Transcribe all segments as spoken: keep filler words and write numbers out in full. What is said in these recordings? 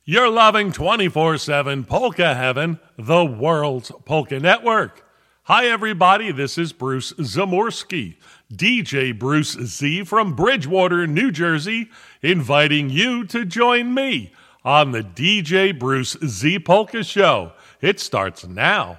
You're loving twenty-four seven Polka Heaven, the world's polka network. Hi, everybody. This is Bruce Zamorski, D J Bruce Z from Bridgewater, New Jersey, inviting you to join me on the D J Bruce Z Polka Show. It starts now.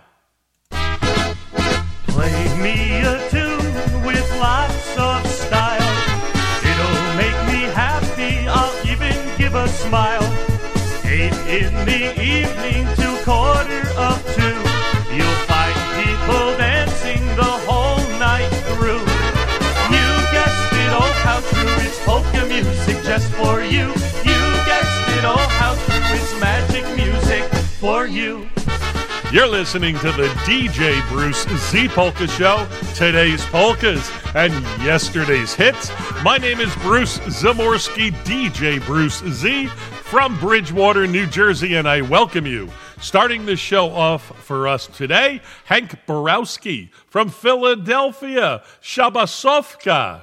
Play me a tune with lots of style. It'll make me happy. I'll even give a smile. Eight in the evening to quarter of two. You'll find people dancing the whole night through. You guessed it, oh how true. It's polka music just for you. You guessed it, oh how true. It's magic music for you. You're listening to the D J Bruce Z Polka Show, today's polkas and yesterday's hits. My name is Bruce Zamorski, D J Bruce Z from Bridgewater, New Jersey, and I welcome you. Starting the show off for us today, Hank Borowski from Philadelphia, Shabasovka.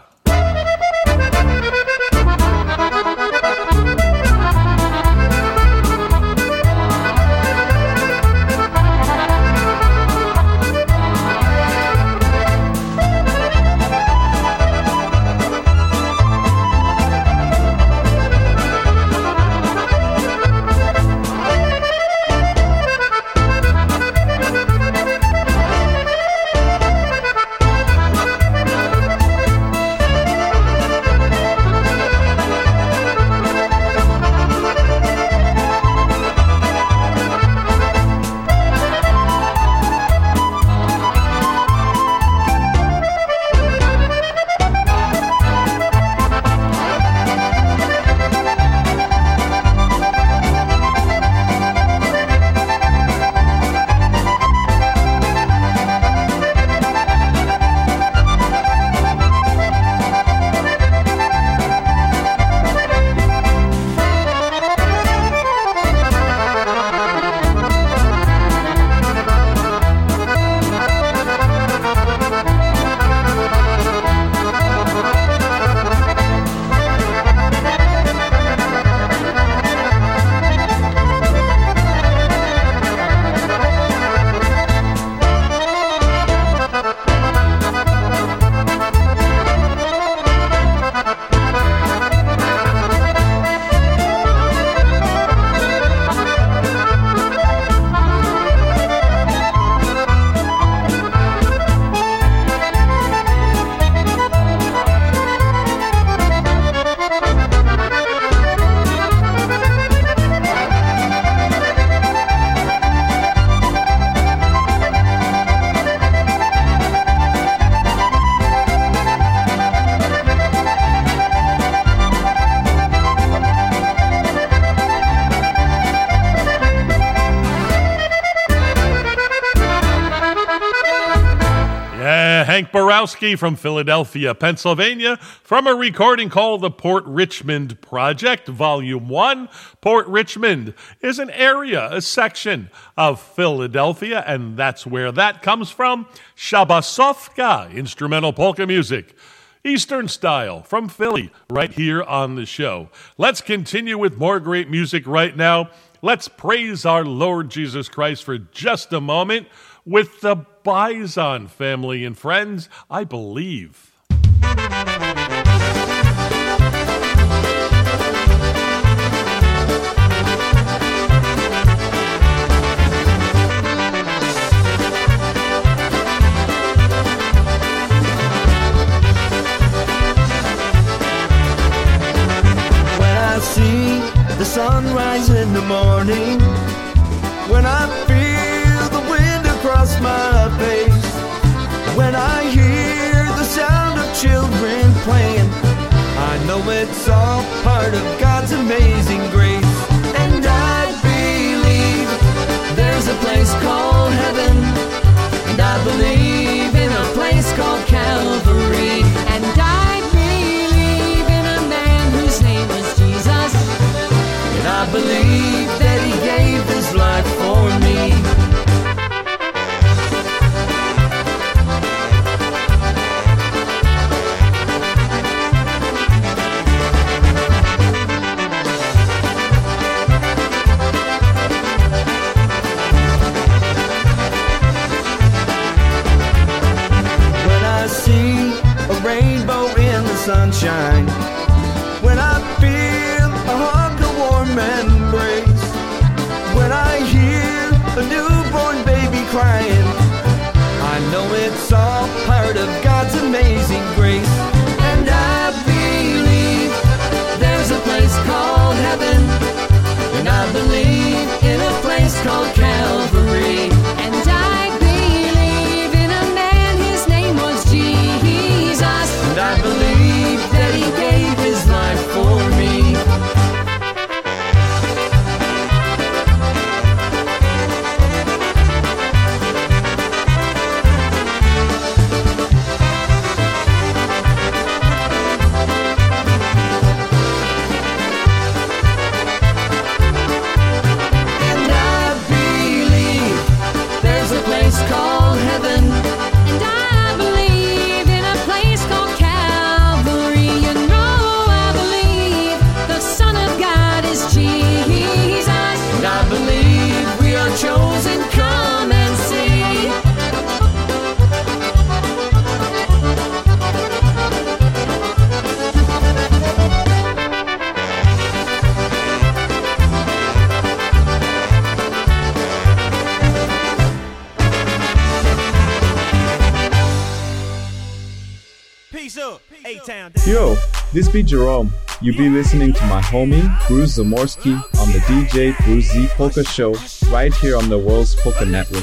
Hank Borowski from Philadelphia, Pennsylvania, from a recording called the Port Richmond Project, Volume one. Port Richmond is an area, a section of Philadelphia, and that's where that comes from. Shabasovka, instrumental polka music. Eastern Style from Philly, right here on the show. Let's continue with more great music right now. Let's praise our Lord Jesus Christ for just a moment with the Bison family and friends, I Believe. When I see the sunrise in the morning, when I feel the wind across my face, when I hear the sound of children playing, I know it's all part of God's amazing grace. And I believe there's a place called heaven, and I believe in a place called Calvary, and I believe in a man whose name is Jesus, and I believe that he gave his life for me. sunshine, when I feel a hug, a warm embrace, when I hear a newborn baby crying, I know it's all part of God's amazing grace. And I believe there's a place called heaven, and I believe in a place called Calvary. And I believe in a man, his name was Jesus. And I believe that he gave his life for me. Yo, this be Jerome. You be listening to my homie, Bruce Zamorski, on the D J Bruce Z Polka Show, right here on the World's Polka Network.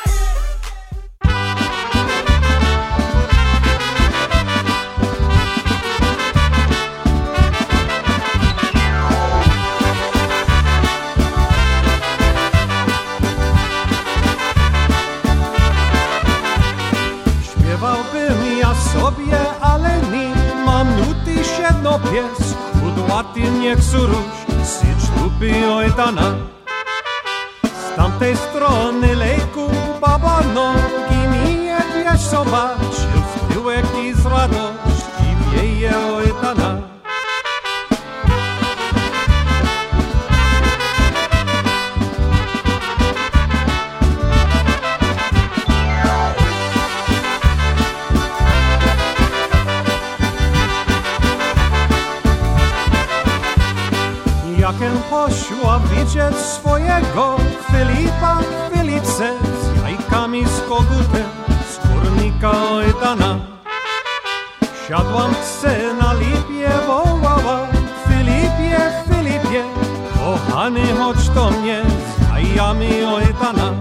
Śpiewałbym ja sobie, ale nie mam nuty siedno pies, chudłaty niech suruś, sycz lubi ojdana. Z tamtej strony lejku baba nogi mi je wiesz zobacz, z tyłek i z radości wieje ojdana. Jakem poszła widzieć swojego Filipa w Filice z jajkami z kogutem z kurnika ojdana. Siadłam se na lipie, wołała Filipie, Filipie, kochany chodź do mnie z jajami ojdana.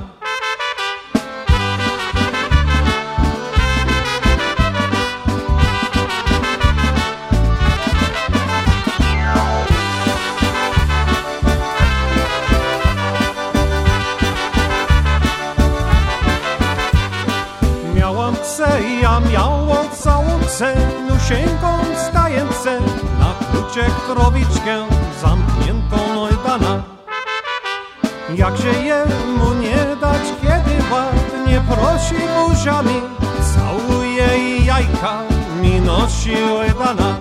Ja miało całące, nusieńką stajęce, na kluczek krowiczkę zamkniętą ojdana. Jakże jemu nie dać, kiedy ładnie prosi buziami, całuje i jajka mi nosi ojdana.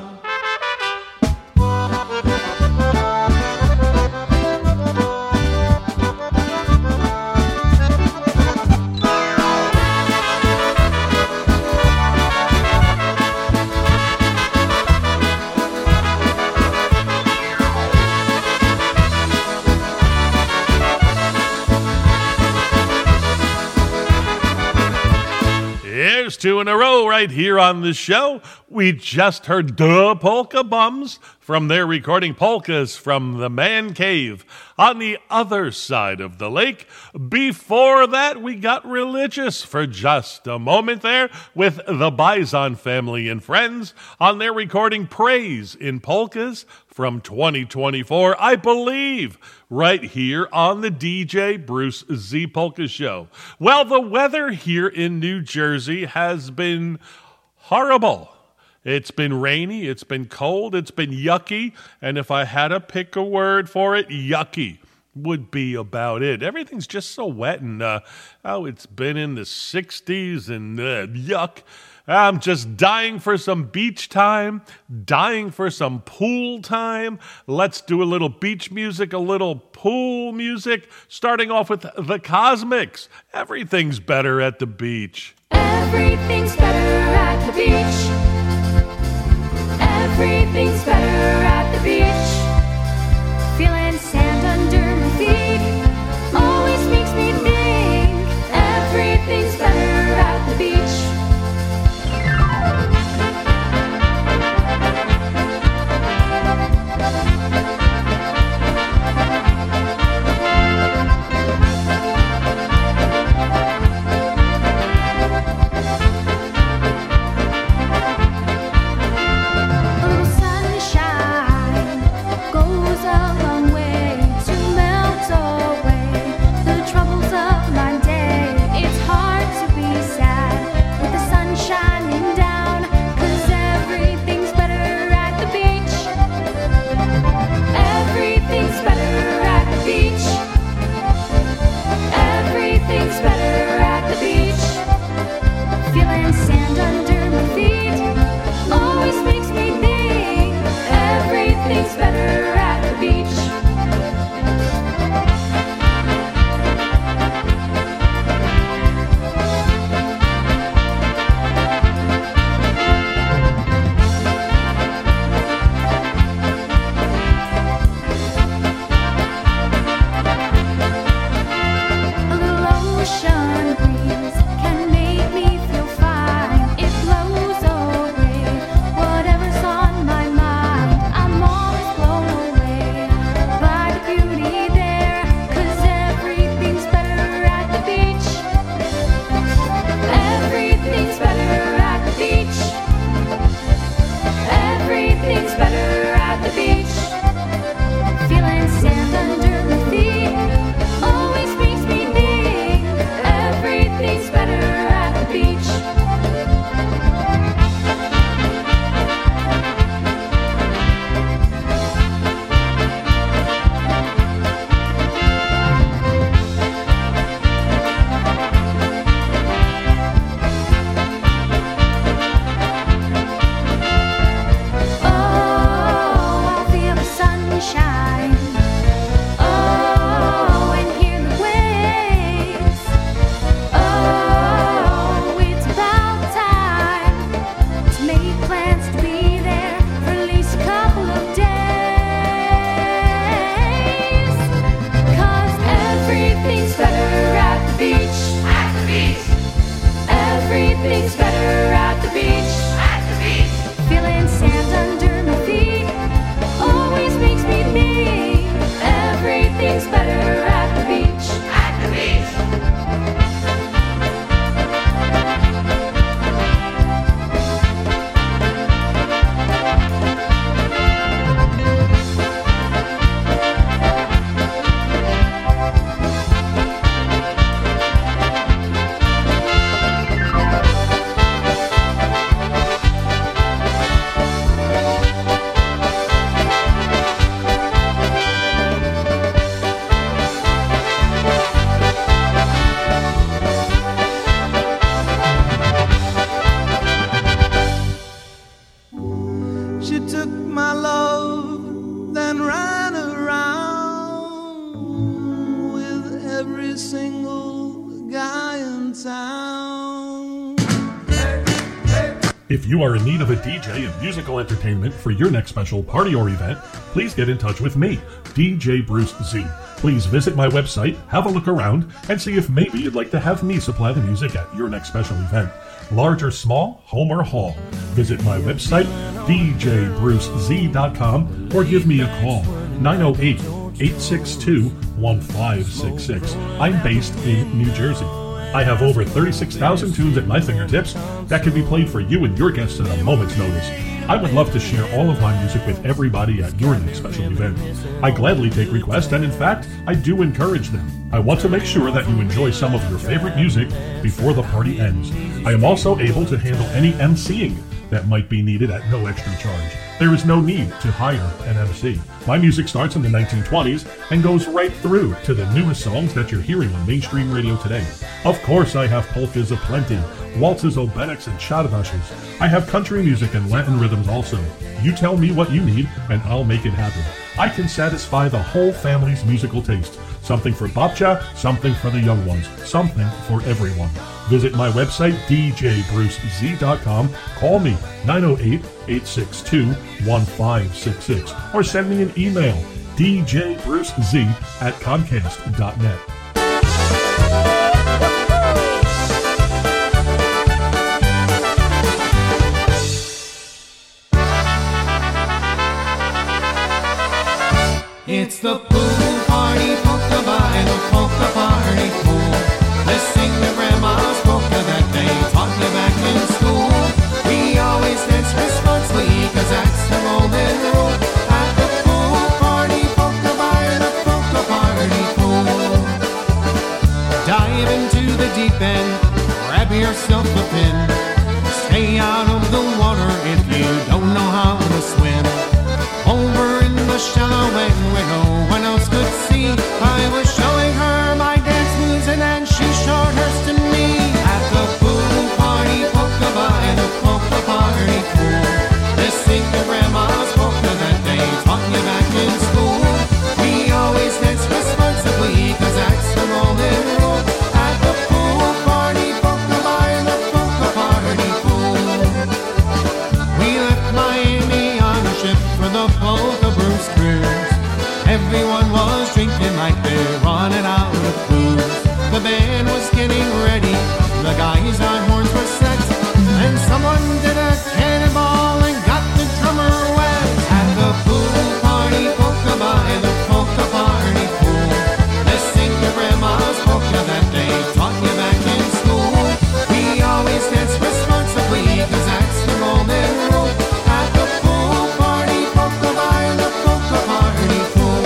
Two in a row right here on the show. We just heard the Polka Bums from their recording Polkas from the Man Cave on the other side of the lake. Before that, we got religious for just a moment there with the Bison Family and Friends on their recording Praise in Polkas from twenty twenty-four, I believe, right here on the D J Bruce Z Polka Show. Well, the weather here in New Jersey has been horrible. It's been rainy, it's been cold, it's been yucky, and if I had to pick a word for it, yucky would be about it. Everything's just so wet, and uh, oh, it's been in the sixties, and uh, yuck. I'm just dying for some beach time, dying for some pool time. Let's do a little beach music, a little pool music, starting off with the Cosmics. Everything's better at the beach. Everything's better at the beach. Everything's better at the beach. Feeling sand under my feet always makes me think everything's better at the beach. If you are in need of a D J and musical entertainment for your next special party or event, please get in touch with me, D J Bruce Z. Please visit my website, have a look around, and see if maybe you'd like to have me supply the music at your next special event. Large or small, home or hall. Visit my website, d j bruce z dot com, or give me a call, nine oh eight, eight six two, one five six six. I'm based in New Jersey. I have over thirty-six thousand tunes at my fingertips that can be played for you and your guests at a moment's notice. I would love to share all of my music with everybody at your next special event. I gladly take requests, and in fact, I do encourage them. I want to make sure that you enjoy some of your favorite music before the party ends. I am also able to handle any emceeing that might be needed at no extra charge. There is no need to hire an M C. My music starts in the nineteen twenties and goes right through to the newest songs that you're hearing on mainstream radio today. Of course, I have polkas aplenty, waltzes, obereks, and chadavashes. I have country music and Latin rhythms also. You tell me what you need, and I'll make it happen. I can satisfy the whole family's musical taste. Something for babcha, something for the young ones, something for everyone. Visit my website, d j bruce z dot com. Call me, nine oh eight, eight six two, one five six six, or send me an email, d j bruce z at comcast dot net. It's the pool party, polka by the polka party pool. Let's sing the grandma's polka that they taught me back in school. We always dance responsibly, cause that's the golden rule. At the pool party, polka by the polka party pool. Dive into the deep end, grab yourself a pin. Stay out of the water if you don't know how to swim. Over in the shallow end where no one else could see, I was showing her my dance moves and then she showed hers to me. At the pool party, polka by the polka party pool. Let's sing the grandma's polka that they taught me back in school. We always dance responsibly, cause that's the golden rule. At the pool party, polka by the polka party pool. We left Miami on a ship for the polka Bruce cruise. Everyone was drinking like they're running out of booze. The band was getting ready, the guys on horns were set, and someone did a cannonball and got the drummer wet. At the pool party, polka by the polka party pool. Let's sing the grandma's polka that they taught you back in school. We always dance responsibly, cause that's the golden rule. At the pool party, polka by the polka party pool.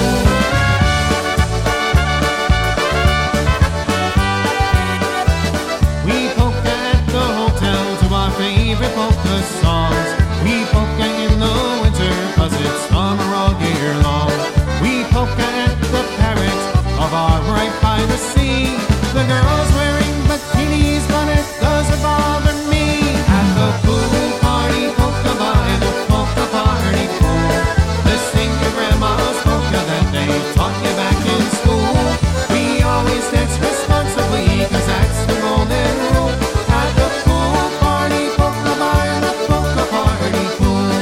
We polka at the hotel to our favorite polka songs. We polka in the winter cause it's summer all year long. We polka at the Parrot, a bar right by the sea. The girls wearing bikinis but it doesn't bother me. At the pool party, polka by the polka party pool. Let's sing the grandma's polka that they taught you back in school. We always dance responsibly, cause that's the golden rule. At the pool party, polka by the polka party pool.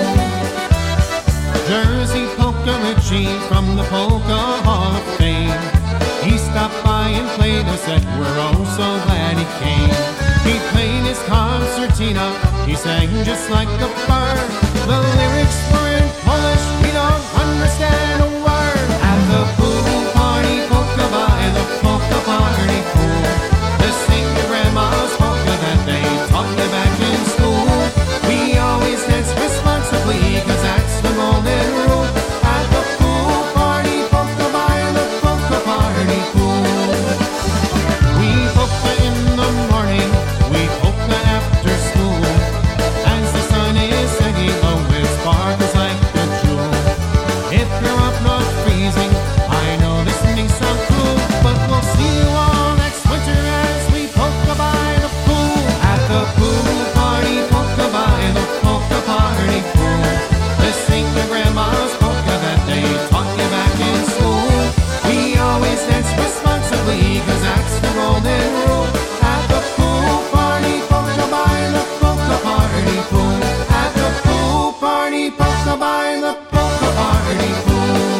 Jersey Polka Richie from the Polka Hall of Fame. He stopped by and played a set, we're oh so glad he came. He played his concertina, he sang just like a bird. The lyrics were in Polish, we don't understand a word. At the pool party, polka by the polka party pool. Let's sing the grandma's polka that they taught you back in school. We always dance responsibly, cause that's the golden rule. At the pool party, polka by the polka party pool. We polka in the morning, we polka after school. As the sun is setting low, it sparkles like a jewel. If you're up north freezing, I know this may sound cool, but we'll see you all next winter as we polka by the pool. At the pool party, polka by the polka party pool. Let's sing the grandma's polka that they taught you back in school. We always dance responsibly, cause that's the golden rule. At the pool party, polka by the polka party pool. At the pool party, polka by the polka party pool.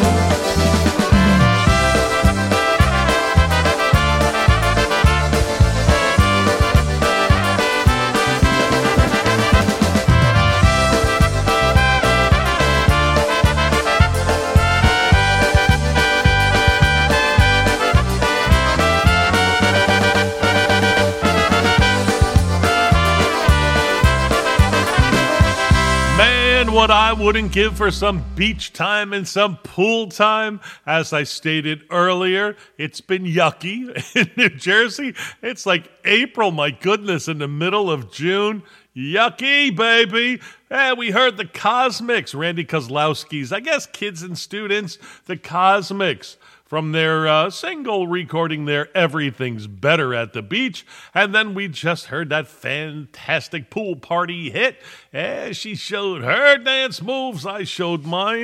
Man, what I wouldn't give for some beach time and some pool time. As I stated earlier, it's been yucky in New Jersey. It's like April, my goodness, in the middle of June. Yucky, baby. And we heard the Cosmics, Randy Kozlowski's, I guess kids and students, the Cosmics, from their uh, single recording there, Everything's Better at the Beach. And then we just heard that fantastic pool party hit. As she showed her dance moves, I showed mine.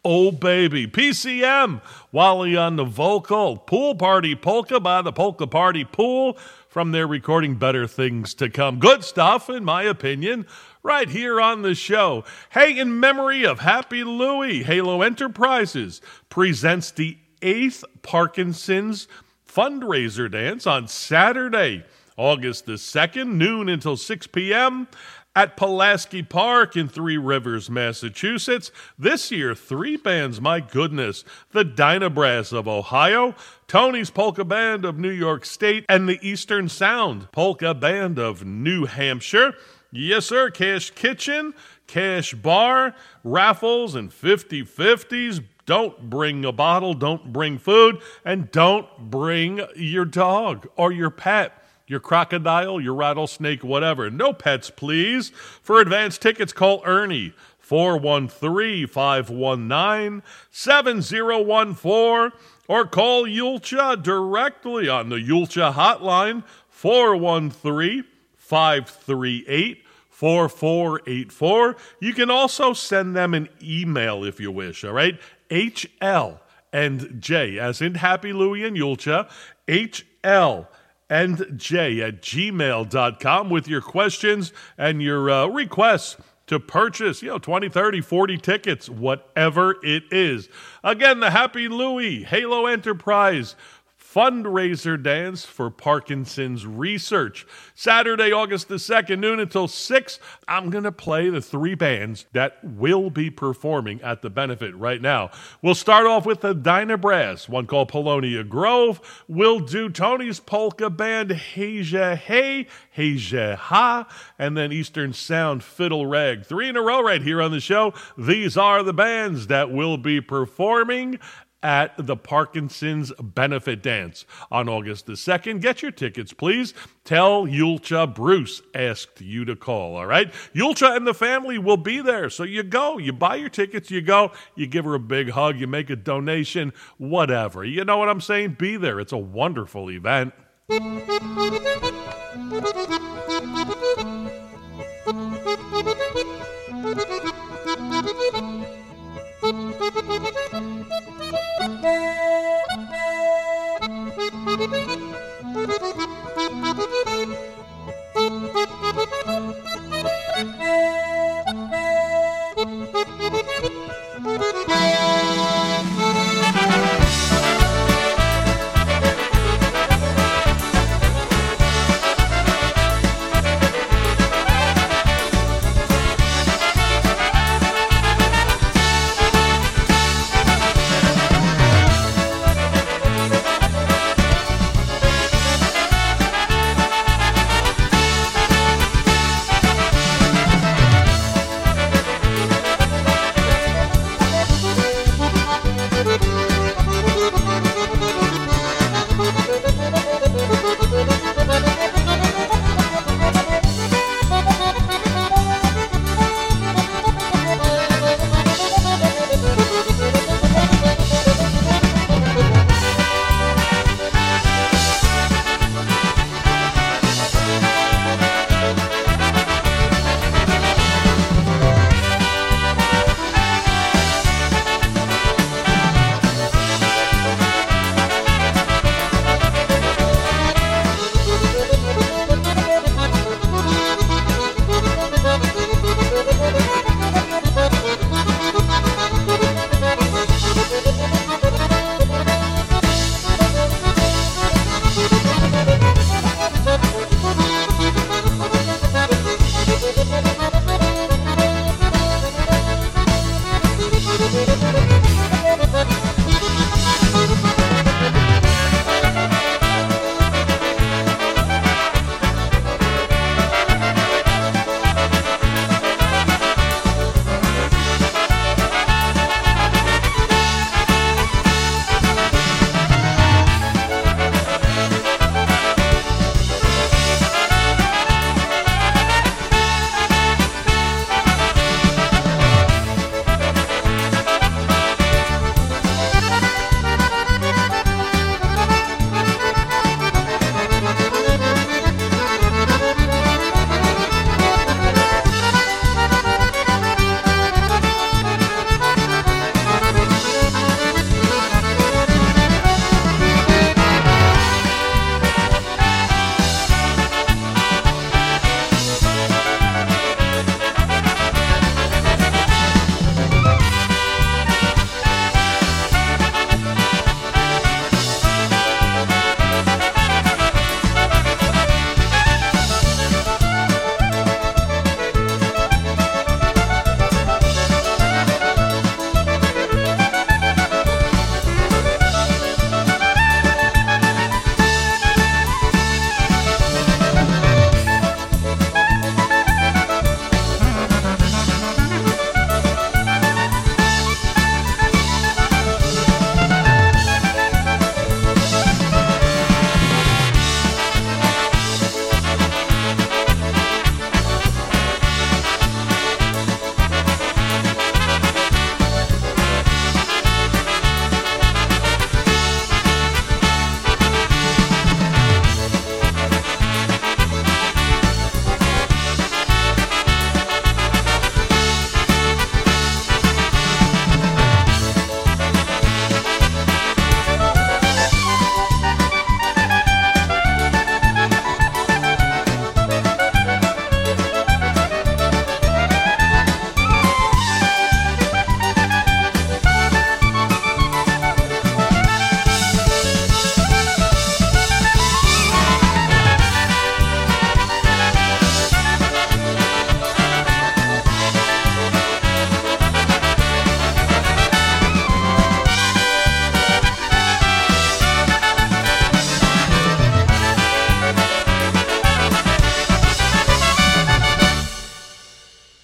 Oh Baby. P C M, Wally on the vocal. Pool Party Polka by the Polka Party Pool from their recording Better Things to Come. Good stuff, in my opinion, right here on the show. Hey, in memory of Happy Louie, Halo Enterprises presents the eighth Parkinson's fundraiser dance on Saturday, August the second, noon until six p.m. at Pulaski Park in Three Rivers, Massachusetts. This year, three bands, my goodness. The Dynabrass of Ohio, Tony's Polka Band of New York State, and the Eastern Sound Polka Band of New Hampshire. Yes, sir, Cash Kitchen, Cash Bar, raffles, and fifty-fifties. Don't bring a bottle, don't bring food, and don't bring your dog or your pet, your crocodile, your rattlesnake, whatever. No pets, please. For advance tickets, call Ernie, four one three, five one nine, seven zero one four, or call Yulcha directly on the Yulcha hotline, four one three, five three eight, four four eight four. You can also send them an email if you wish, all right? H L and J, as in Happy Louie and Yulcha, H L and J at gmail dot com with your questions and your uh, requests to purchase, you know, twenty, thirty, forty tickets, whatever it is. Again, the Happy Louie Halo Enterprise fundraiser dance for Parkinson's research. Saturday, August the second, noon until six. I'm going to play the three bands that will be performing at the benefit right now. We'll start off with the Dynabrass, one called Polonia Grove. We'll do Tony's Polka Band, Heja Hey, Heja Ha, and then Eastern Sound Fiddle Rag. Three in a row right here on the show. These are the bands that will be performing at the Parkinson's Benefit Dance on August the second. Get your tickets, please. Tell Yulcha Bruce asked you to call, all right? Yulcha and the family will be there, so you go. You buy your tickets, you go. You give her a big hug, you make a donation, whatever. You know what I'm saying? Be there. It's a wonderful event.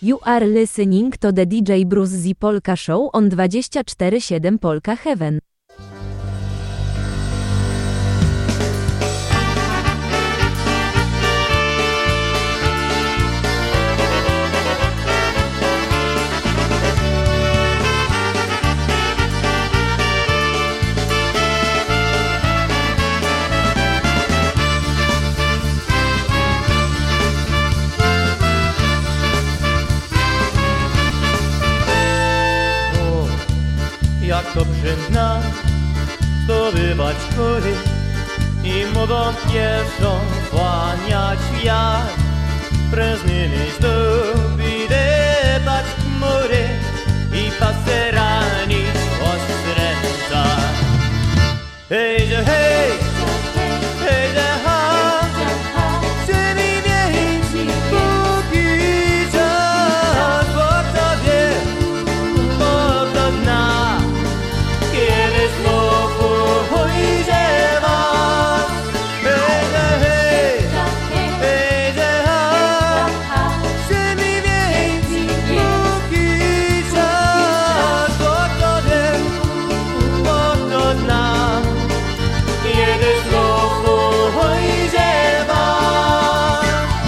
You are listening to the D J Bruce Z Polka Show on dwadzieścia cztery siedem Polka Heaven. Jak dobrze nam zdobywać góry i młodą pieszą kłaniać wiatr. Prężnymi zdobydać chmury i pasteranić ostręcza. Hejże, hej, hejże, ha, czy mi wiejci póki czas, bo to wie, bo to zna. Kiedy znowu ujdzie was, hejże, hej, hejże, ha, czy mi wiejci póki czas, bo to wie, bo to zna. Kiedy znowu ujdzie was.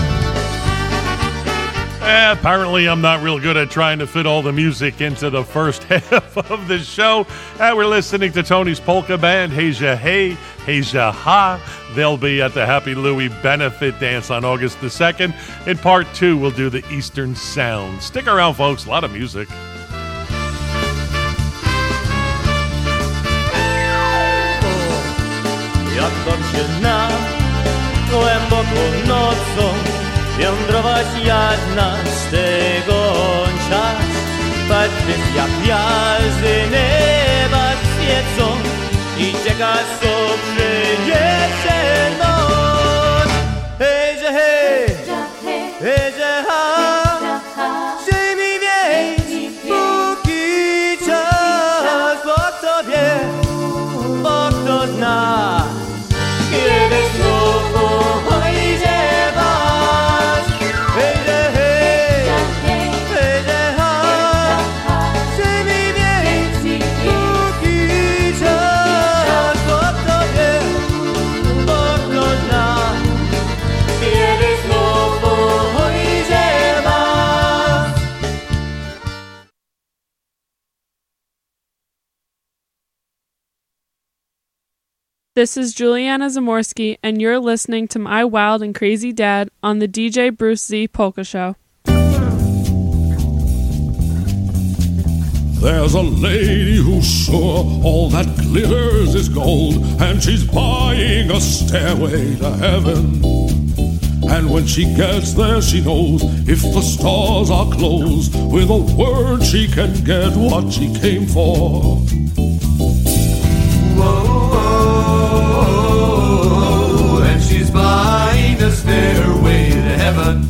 Apparently, I'm not real good at trying to fit all the music into the first half of the show. Uh, we're listening to Tony's Polka Band, Hejja Hey, Hejja Ha. They'll be at the Happy Louie Benefit Dance on August the second. In part two, we'll do the Eastern Sound. Stick around, folks. A lot of music. Jak dobrze nam głęboką nocą wędrować jedna z tego czas, patrzeć jak gwiazdy nieba świecą i czeka sobie jeszcze noc. Hejże, hej, hejże, ha, czy mi wiejci póki czas, bo to wie, bo to zna. Kiedy znowu ujdzie was, hejże, hej, hejże, ha, czy mi wiejci póki czas, bo to wie, bo to zna. Kiedy znowu ujdzie was. This is Juliana Zamorsky, and you're listening to My Wild and Crazy Dad on the D J Bruce Z Polka Show. There's a lady who's sure all that glitters is gold, and she's buying a stairway to heaven. And when she gets there, she knows if the stores are closed, with a word she can get what she came for. Whoa, and she's buying a stairway to heaven.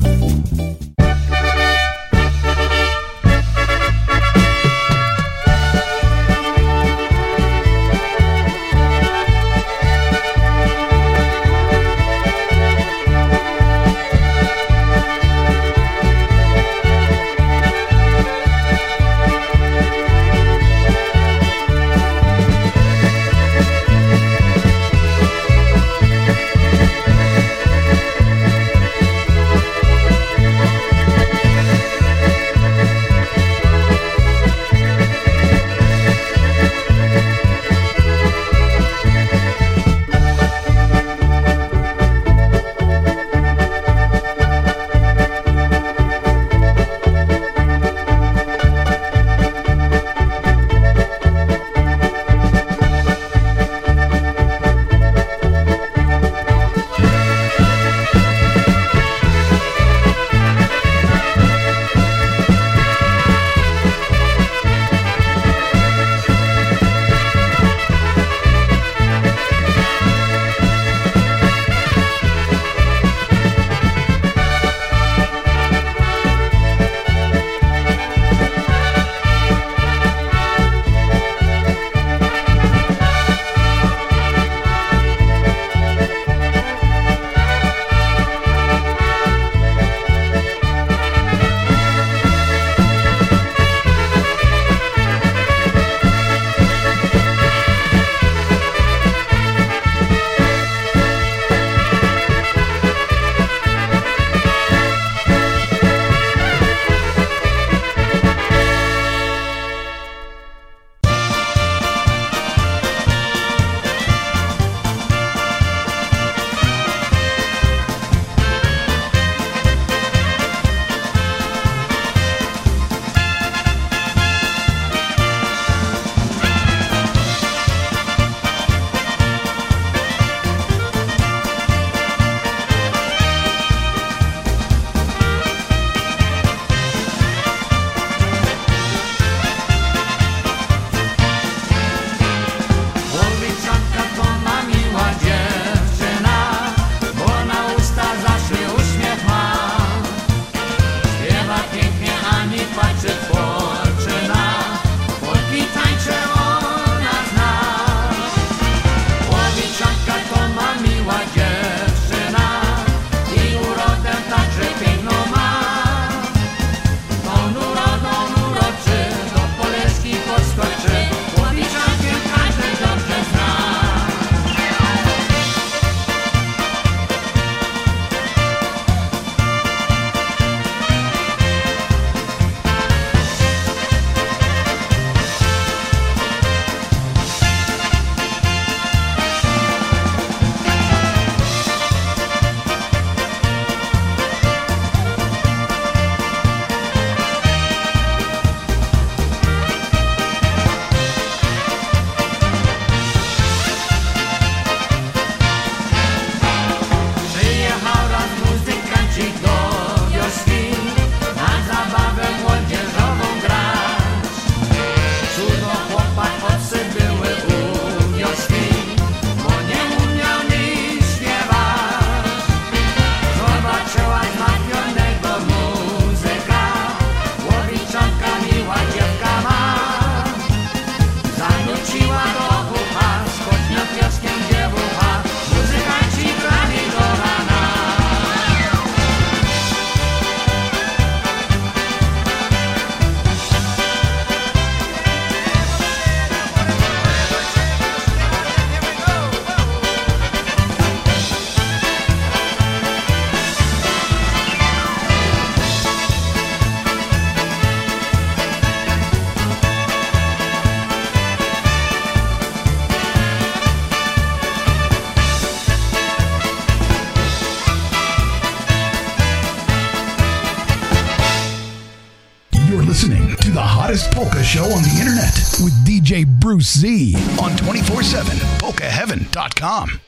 best polka show on the internet with D J Bruce Z on twenty-four seven polka heaven dot com.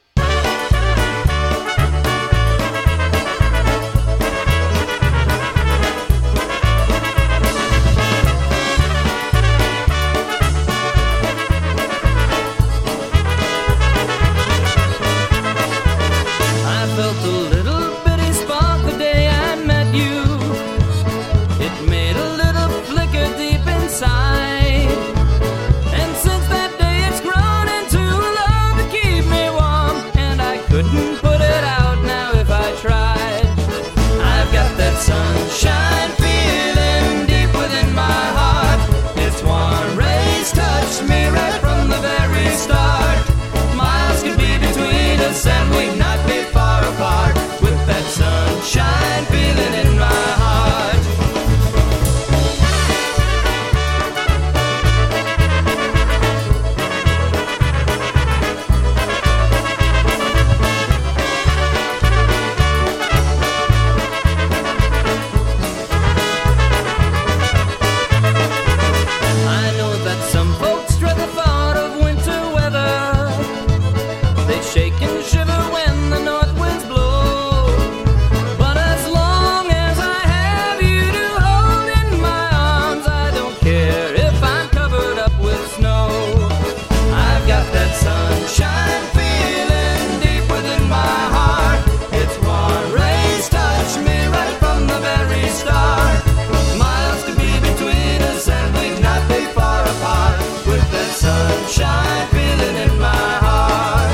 I felt a little bitty spark the day I met you. It made a little flicker deep inside. And since that day it's grown into love to keep me warm. And I couldn't put it out now if I tried. I've got that sunshine feeling deep within my heart. Its warm rays touched me right from the very start. Miles could be between us and we'd not be far apart. With that sunshine feeling in my heart. I know that some folks dread the thought of winter weather. They shake and shiver when the north winds blow. But as long as I have you to hold in my arms, I don't care if I'm covered up with snow. I've got that sunshine feeling deep within my heart. Its warm rays touch me right from the very start. Miles to be between us and we'd not be far apart. With that sunshine feeling in my heart.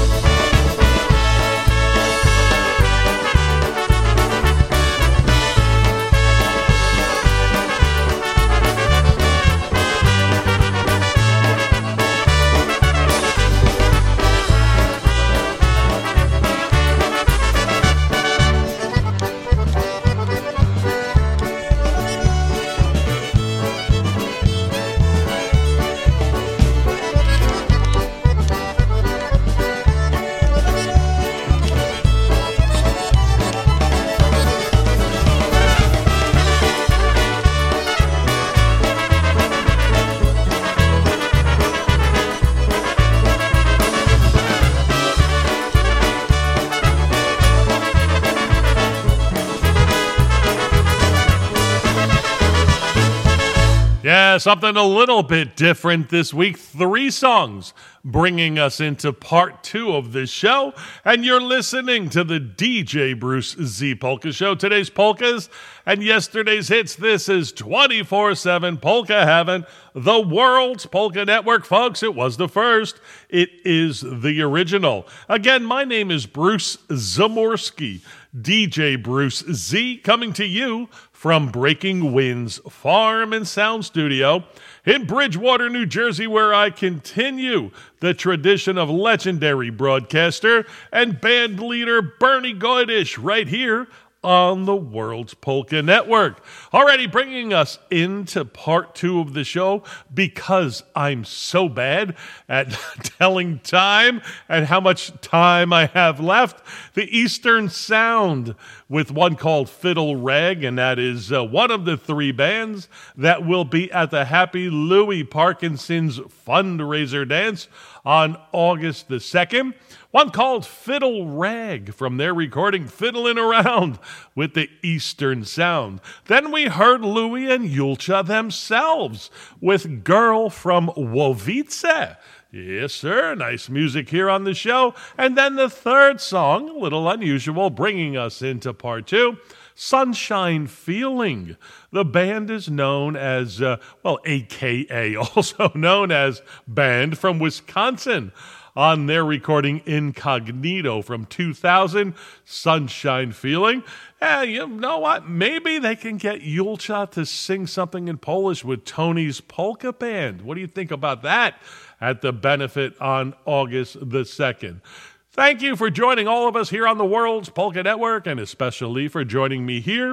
Yeah, something a little bit different this week. Three songs bringing us into part two of this show. And you're listening to the D J Bruce Z Polka Show. Today's polkas and yesterday's hits. This is twenty-four seven Polka Heaven, the world's polka network, folks. It was the first. It is the original. Again, my name is Bruce Zamorski, D J Bruce Z, coming to you from Breaking Winds Farm and Sound Studio in Bridgewater, New Jersey, where I continue the tradition of legendary broadcaster and band leader Bernie Goydish right here on the World's Polka Network. Already bringing us into part two of the show because I'm so bad at telling time and how much time I have left. The Eastern Sound with one called Fiddle Rag, and that is uh, one of the three bands that will be at the Happy Louie Parkinson's fundraiser dance on August the second. One called Fiddle Rag from their recording Fiddling Around with the Eastern Sound. Then we heard Louie and Yulcha themselves with Girl from Wowice. Yes, sir. Nice music here on the show. And then the third song, a little unusual, bringing us into part two, Sunshine Feeling. The band is known as, uh, well, A K A, also known as Band from Wisconsin. On their recording Incognito from two thousand, Sunshine Feeling. And you know what? Maybe they can get Yulcha to sing something in Polish with Tony's Polka Band. What do you think about that at the benefit on August the second? Thank you for joining all of us here on the World's Polka Network, and especially for joining me here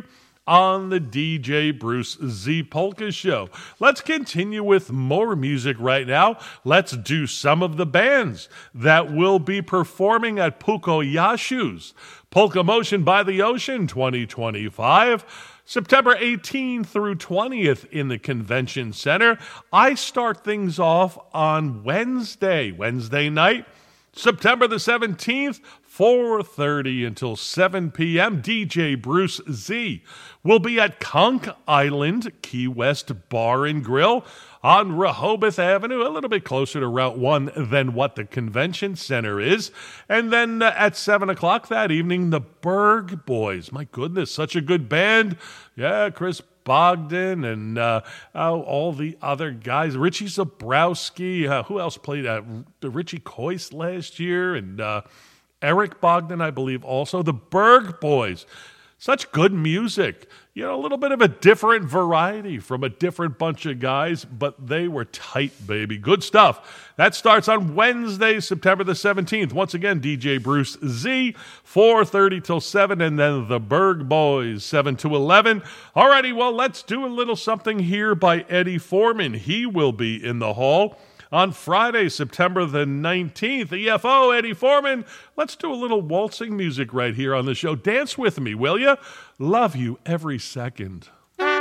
on the D J Bruce Z Polka Show. Let's continue with more music right now. Let's do some of the bands that will be performing at Pukoyashu's Polka Motion by the Ocean twenty twenty-five. September eighteenth through twentieth in the Convention Center. I start things off on Wednesday, Wednesday night, September the seventeenth, four thirty until seven p.m. D J Bruce Z will be at Conch Island Key West Bar and Grill on Rehoboth Avenue, a little bit closer to Route one than what the Convention Center is. And then uh, at seven o'clock that evening, the Berg Boys. My goodness, such a good band. Yeah, Chris Bogdan and uh, oh, all the other guys. Richie Zabrowski. Uh, who else played? Uh, Richie Coyce last year. And uh, Eric Bogdan, I believe, also. The Berg Boys. Such good music. You know, a little bit of a different variety from a different bunch of guys, but they were tight, baby. Good stuff. That starts on Wednesday, September the seventeenth. Once again, D J Bruce Z, four thirty till seven, and then the Berg Boys, seven to eleven. Alrighty, well, let's do a little something here by Eddie Foreman. He will be in the hall on Friday, September the nineteenth. E F O, Eddie Foreman. Let's do a little waltzing music right here on the show. Dance with me, will you? Love you every second.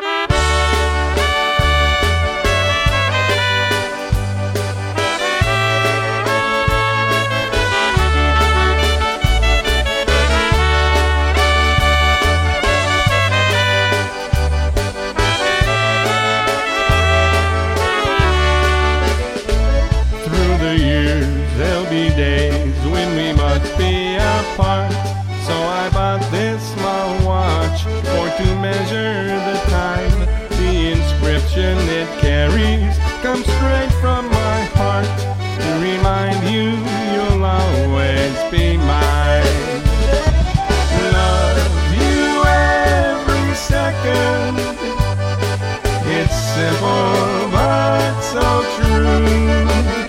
So I bought this small watch for to measure the time. The inscription it carries comes straight from my heart to remind you you'll always be mine. Love you every second. It's simple but so true.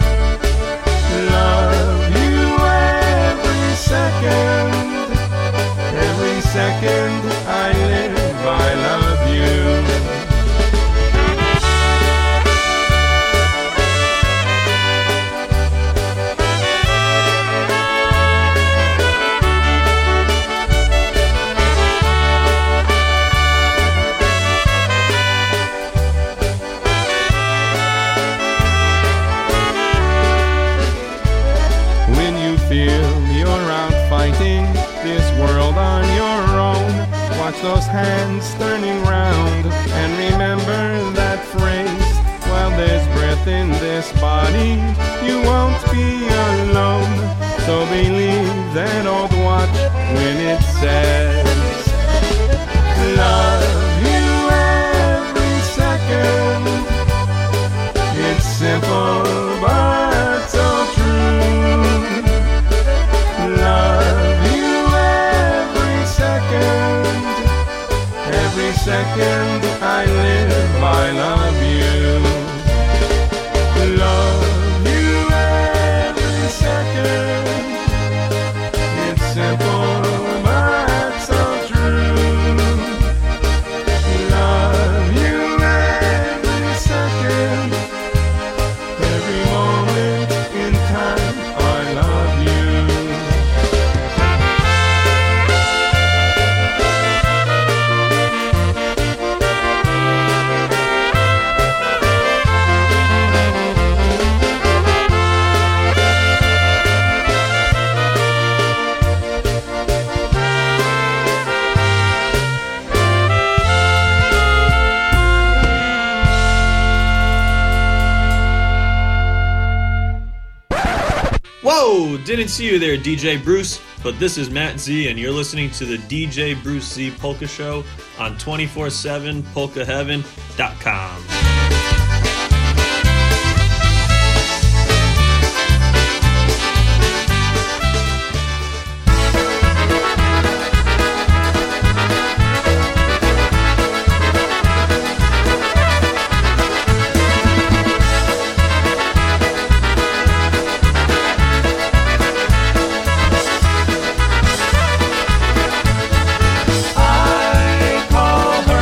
Love you every second. Every second I live, I love you. When you feel you're out fighting this world on your own, watch those hands turning round and remember that phrase. While there's breath in this body, you won't be alone. So believe that old watch when it says, love you every second. It's simple but so true. Love you every second. Every second I live, I love you. Love you every second. It's simple but so true. Love you every second. Every moment in time I love you. Whoa! Didn't see you there, D J Bruce, but this is Matt Z, and you're listening to the D J Bruce Z Polka Show on twenty-four seven polka heaven dot com. I call her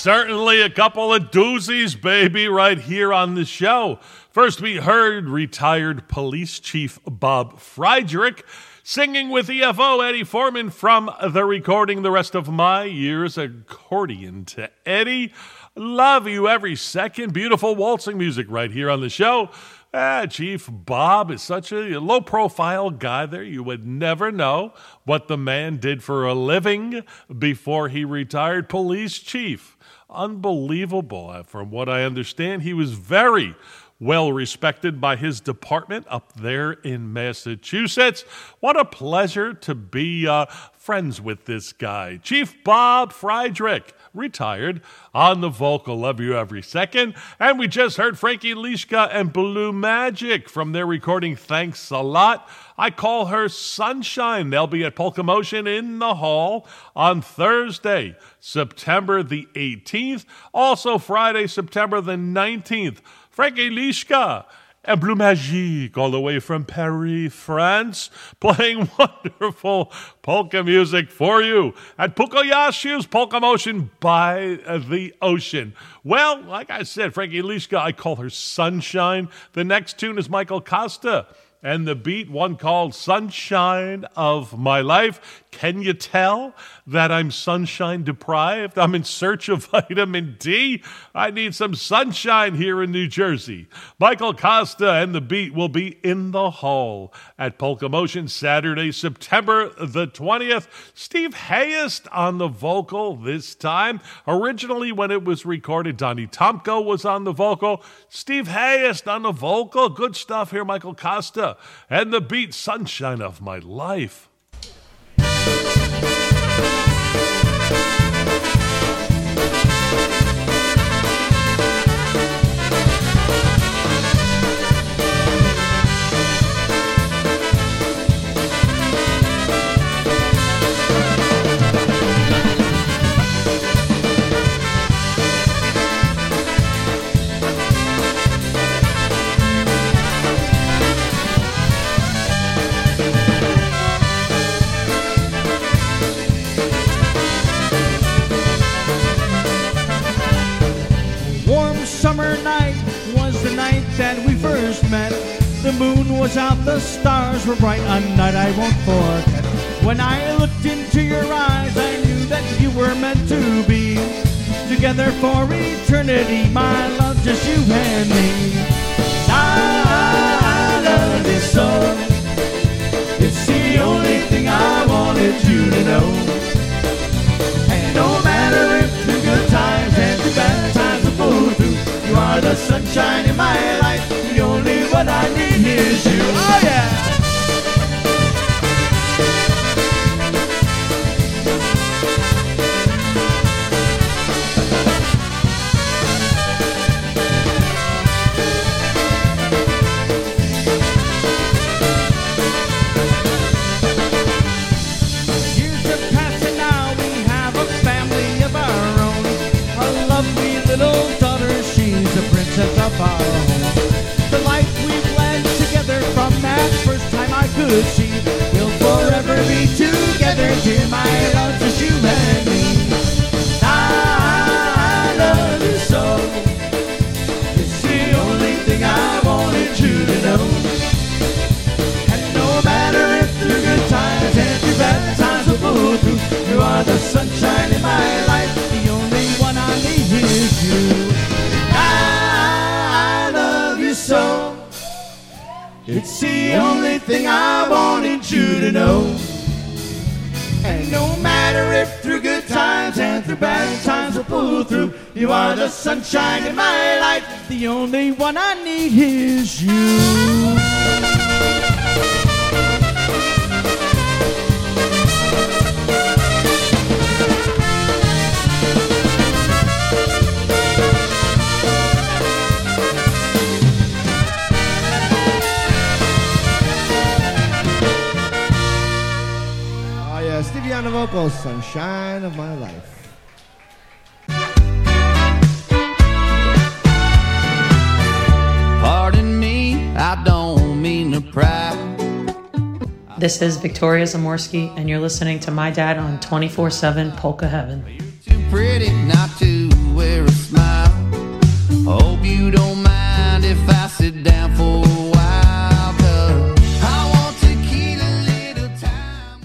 certainly a couple of doozies, baby, right here on the show. First, we heard retired Police Chief Bob Friedrich singing with E F O Eddie Foreman from the recording The Rest of My Years, Accordion to Eddie. Love you every second. Beautiful waltzing music right here on the show. Ah, Chief Bob is such a low-profile guy there. You would never know what the man did for a living before he retired. Police chief. Unbelievable. From what I understand, he was very well respected by his department up there in Massachusetts. What a pleasure to be uh, friends with this guy. Chief Bob Friedrich, retired, on the vocal. Love you every second. And we just heard Frankie Lishka and Blue Magic from their recording Thanks a Lot. I Call Her Sunshine. They'll be at Polka Motion in the Hall on Thursday, September the eighteenth. Also Friday, September the nineteenth. Frankie Lishka and Blue Magic, all the way from Paris, France, playing wonderful polka music for you at Pukoyashu's Polka Motion by the Ocean. Well, like I said, Frankie Lishka, I Call Her Sunshine. The next tune is Michael Costa and the beat, one called Sunshine of My Life. Can you tell that I'm sunshine deprived? I'm in search of vitamin D. I need some sunshine here in New Jersey. Michael Costa and the beat will be in the hall at Polka Motion Saturday, September the twentieth. Steve Hayest on the vocal this time. Originally, when it was recorded, Donnie Tomko was on the vocal. Steve Hayest on the vocal. Good stuff here, Michael Costa. And the beat, Sunshine of My Life. Summer night was the night that we first met. The moon was out, the stars were bright, a night I won't forget. When I looked into your eyes, I knew that you were meant to be together for eternity, my love, just you and me. I love you so. It's the only thing I wanted you to know. And no matter if the good times and the bad times will go through, you are the sunshine in my life. The only one I need is you. Oh yeah. Years have passed and now we have a family of our own. A lovely little daughter, she's a princess of our home. The life we've led together from that first time I could see, we'll forever be together, dear my love, just you and me. I love you so. It's the only thing I wanted you to know. And no matter if through good times and through bad times will go through, you are the sunshine in my life. The only one I need is you. I love you so. It's the only thing I wanted you to know. And no matter if through good times and through bad times will pull through, you are the sunshine in my life. The only one I need is you. Stevie on the vocals, Sunshine of My Life. Pardon me, I don't mean to pry. This is Victoria Zamorsky, and you're listening to my dad on twenty-four seven Polka Heaven. Too pretty not to wear wear a smile. Hope you don't mind if I sit down for a while, 'cause I want to keep a little time.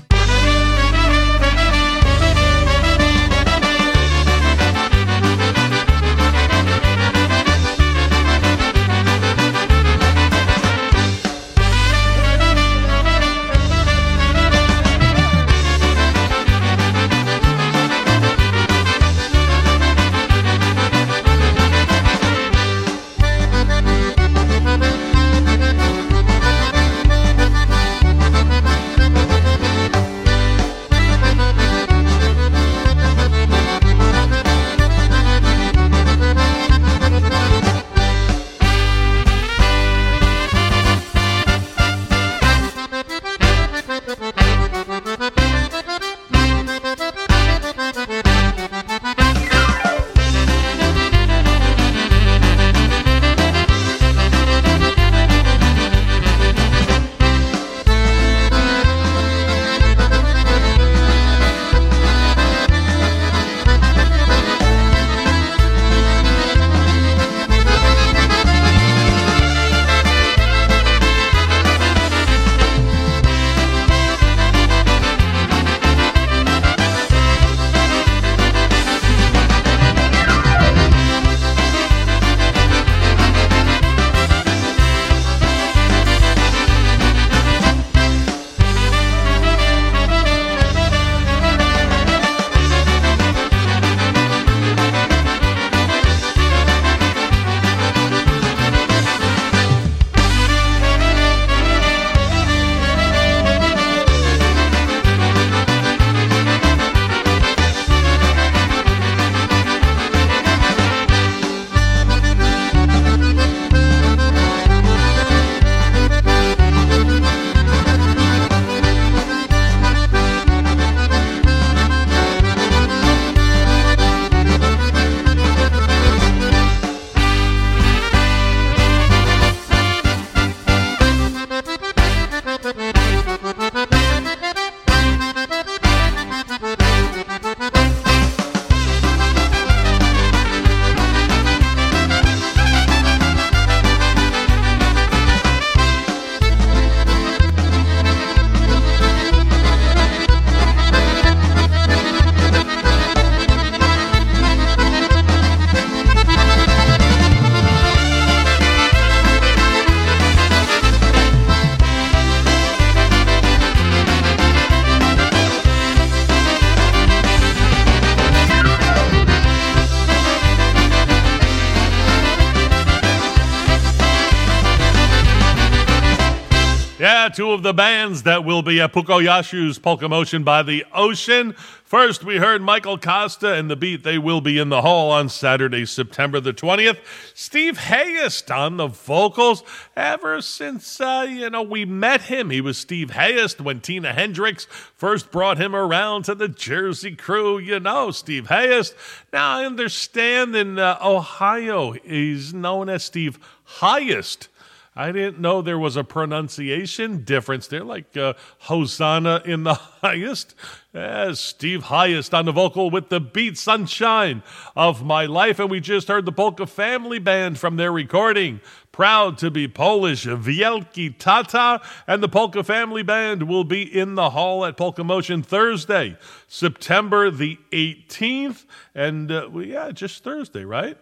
Yeah, two of the bands that will be at Pukoyashu's Polka Motion by the Ocean. First, we heard Michael Costa and the Beat. They will be in the hall on Saturday, September the twentieth. Steve Hayest on the vocals. Ever since, uh, you know, we met him, he was Steve Hayest when Tina Hendricks first brought him around to the Jersey Crew. You know, Steve Hayest. Now, I understand in uh, Ohio, he's known as Steve Highest. I didn't know there was a pronunciation difference there, like uh, Hosanna in the highest. As Steve Highest on the vocal with the Beat Sunshine of My Life. And we just heard the Polka Family Band from their recording. Proud to be Polish, Wielki Tata. And the Polka Family Band will be in the hall at Polka Motion Thursday, September the eighteenth. And uh, well, yeah, just Thursday, right?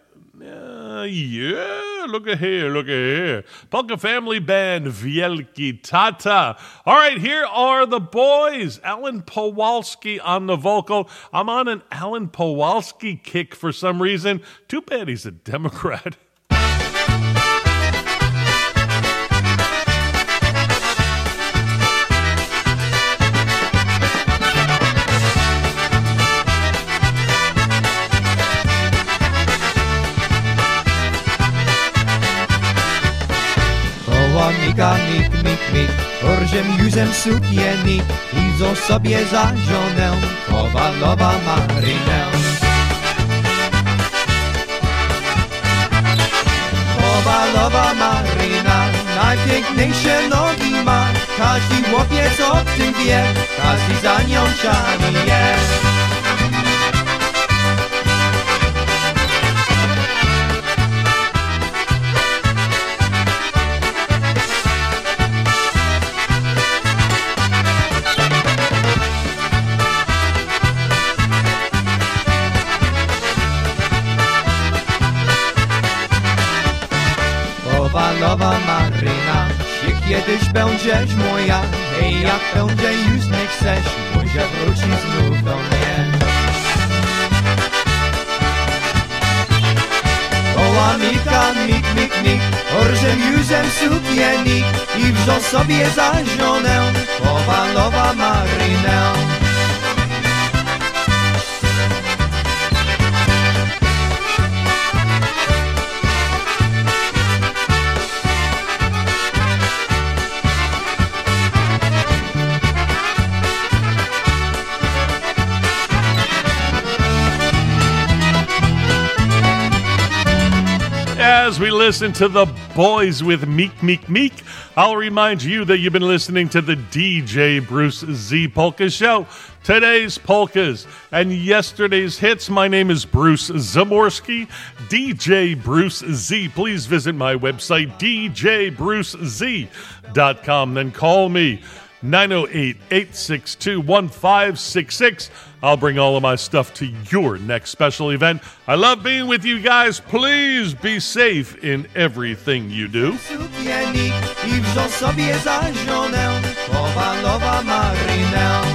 Uh, yeah, look at here, look at here. Polka Family Band, Wielki Tata. All right, here are the boys. Alan Powalski on the vocal. I'm on an Alan Powalski kick for some reason. Too bad he's a Democrat. Mika, mik, mik, mik, orżem józem sukiennik, idą sobie za żonę, Kowalowa Marynę. Kowalowa Maryna, najpiękniejsze nogi ma, każdy chłopiec o tym wie, każdy za nią czarny jest. będziesz moja, hej, jak będzie już nie chcesz, może wrócić znów do mnie. Koła mika, mik, mik, mik, orżem józem sukienik i wziął sobie za żonę Kowalowa Marynę. As we listen to the boys with Meek, Meek, Meek, I'll remind you that you've been listening to the D J Bruce Z Polka Show. Today's polkas and yesterday's hits. My name is Bruce Zamorski, D J Bruce Z. Please visit my website, d j bruce z dot com. Then call me, nine oh eight, eight six two, one five six six. I'll bring all of my stuff to your next special event. I love being with you guys. Please be safe in everything you do. Sukienik i wziął sobie za żonę Kowalowa Marynę.